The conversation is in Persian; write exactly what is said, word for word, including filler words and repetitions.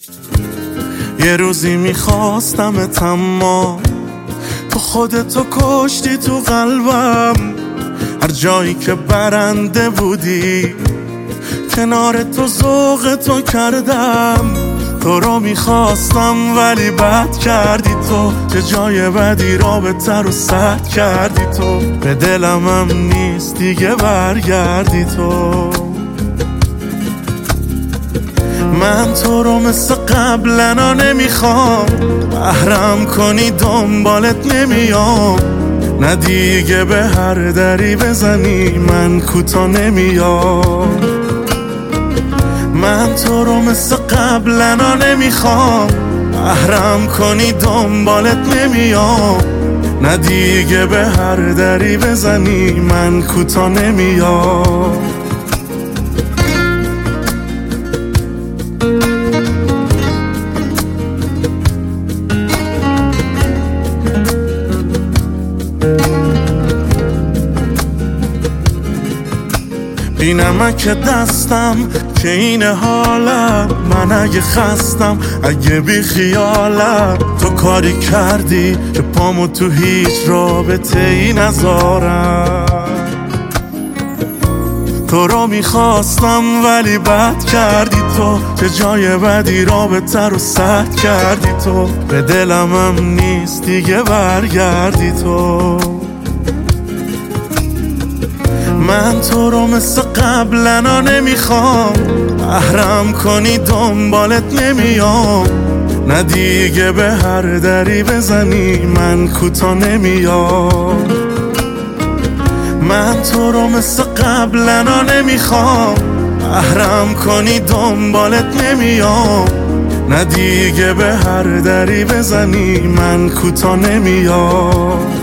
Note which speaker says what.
Speaker 1: یه روزی میخواستمت اما تو خودتو کشتی تو قلبم. هر جایی که برنده بودی کنار تو ذوق تو کردم. تو رو میخواستم ولی بد کردی تو، که جای بدی رابطه رو سد کردی تو. به دلم هم نیست دیگه برگردی تو. من تو رو مثل قبلنا نمیخوام، بهرم کنی دنبالت نمیام. نه دیگه به هر دری بزنی من کوتا نمیام. من تو رو مثل قبلنا نمیخوام، بهرم کنی دنبالت نمیام. نه دیگه به هر دری بزنی من کوتا نمیام. بی نمک دستم که این حالم، من اگه خستم اگه بی خیالم. تو کاری کردی که پامو تو هیچ رابطه ای نذارم. تو رو میخواستم ولی بد کردی تو، که جای بدی رابطه رو سد کردی تو. به دلم هم نیست دیگه برگردی تو. من تو رو مثل قبلنا نمیخوام، بهرم کنی دنبالت نمیام. نه دیگه به هر دری بزنی من کوتا نمیام. من تو رو مثل قبلنا نمیخوام، بهرم کنی دنبالت نمیام. نه دیگه به هر دری بزنی من کوتا نمیام.